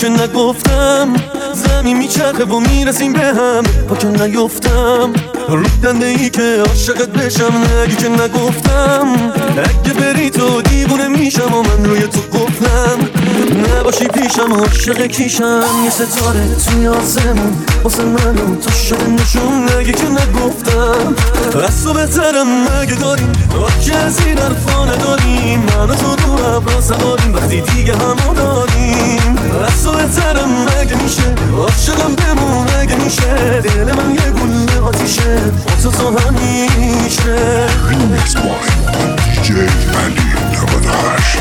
که نگفتم زمین میچرخه و میرسیم به هم، با که نیفتم رو دنده ای که عاشقت بشم. نگی که نگفتم اگه بری تو دیوونه میشم و من روی تو قفلم. نباشی پیشم و عاشق کیشم، یه ستاره توی آسمون واسه من و تو شده نشون. نگی که نگفتم از تو بهترم مگه داریم، که از این حرفا نداریم. من و تو رو ابرا سواریم وقتی دیگه همو داریم. از تو بهترم مگه میشه، عاشقم بمون مگه میشه. دل من یه گل آتیشه با تو همیشه. Remix by DJ Ali Navadash.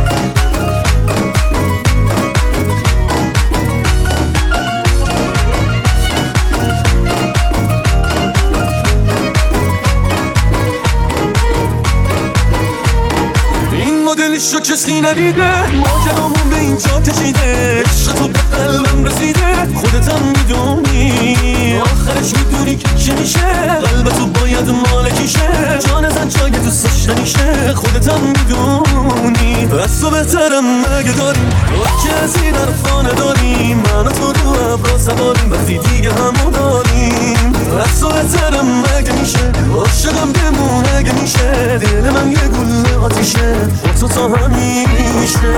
دلشو کسی ندیده، ماجرامون به اینجا کشیده. عشق تو به قلبم رسیده، خودتم میدونی. آخرش میدونی که چی میشه، قلب تو باید مالکیشه. جان زن جای دوستش نمیشه، خودتم میدونی. از تو بهترم مگه داریم، که از این حرفا نداریم. من و تو رو ابرا سواریم وقتی دیگه همو داریم. از تو بهترم مگه میشه، عاشقم بمون مگه میشه. دل من یه گل آتیشه با تو همیشه.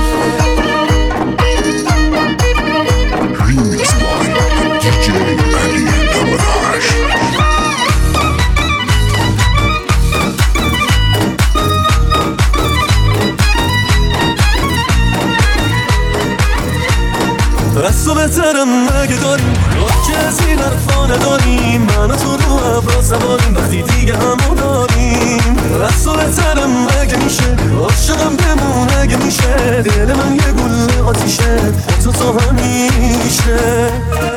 Remix by DJ Ali Navadash. از تو بهترم مگه داریم، که از این حرفا نداریم. من و تو رو ابرا سواریم وقتی دیگه همو داریم. از تو بهترم مگه میشه، عاشقم بمون مگه میشه. دل من یه گل آتیشه با تو همیشه.